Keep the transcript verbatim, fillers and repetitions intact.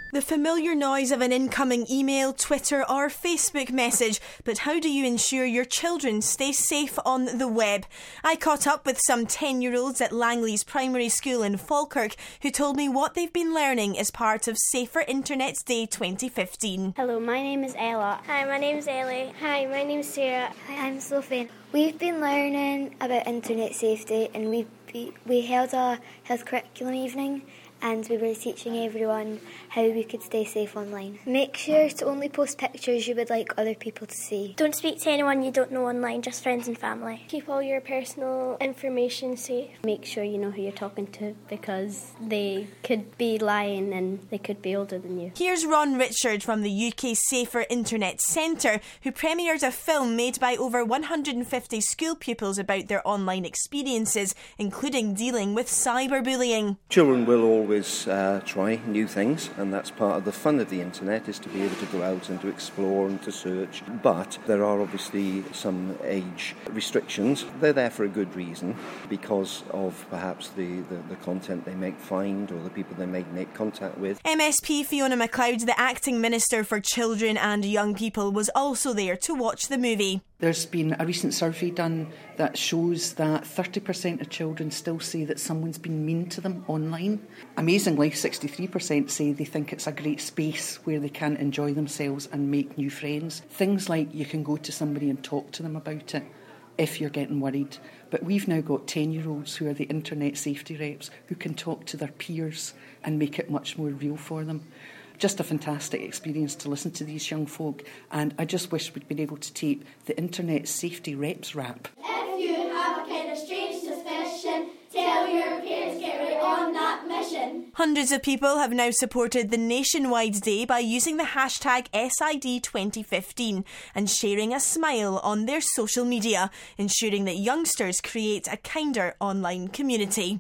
The familiar noise of an incoming email, Twitter or Facebook message, but how do you ensure your children stay safe on the web? I caught up with some ten-year-olds at Langley's Primary School in Falkirk who told me what they've been learning as part of Safer Internet Day twenty fifteen. Hello, my name is Ella. Hi, my name's Ellie. Hi, my name's Sarah. Hi, I'm Sophie. We've been learning about internet safety, and we we held a health curriculum evening, and we were teaching everyone how we could stay safe online. Make sure to only post pictures you would like other people to see. Don't speak to anyone you don't know online, just friends and family. Keep all your personal information safe. Make sure you know who you're talking to, because they could be lying and they could be older than you. Here's Ron Richard from the U K Safer Internet Centre, who premiered a film made by over one hundred fifty school pupils about their online experiences, including dealing with cyberbullying. Children will always uh, try new things, and that's part of the fun of the internet, is to be able to go out and to explore and to search. But there are obviously some age restrictions. They're there for a good reason, because of perhaps the, the, the content they make find or the people they may make contact with. M S P Fiona MacLeod, the acting Minister for Children and Young People, was also there to watch the movie. There's been a recent survey done that shows that thirty percent of children still say that someone's been mean to them online. Amazingly, sixty-three percent say they think it's a great space where they can enjoy themselves and make new friends. Things like you can go to somebody and talk to them about it if you're getting worried. But we've now got ten-year-olds who are the internet safety reps who can talk to their peers and make it much more real for them. Just a fantastic experience to listen to these young folk, and I just wish we'd been able to tape the Internet Safety Reps rap. If you have a kind of strange suspicion, tell your parents, get right on that mission. Hundreds of people have now supported the nationwide day by using the hashtag S I D twenty fifteen and sharing a smile on their social media, ensuring that youngsters create a kinder online community.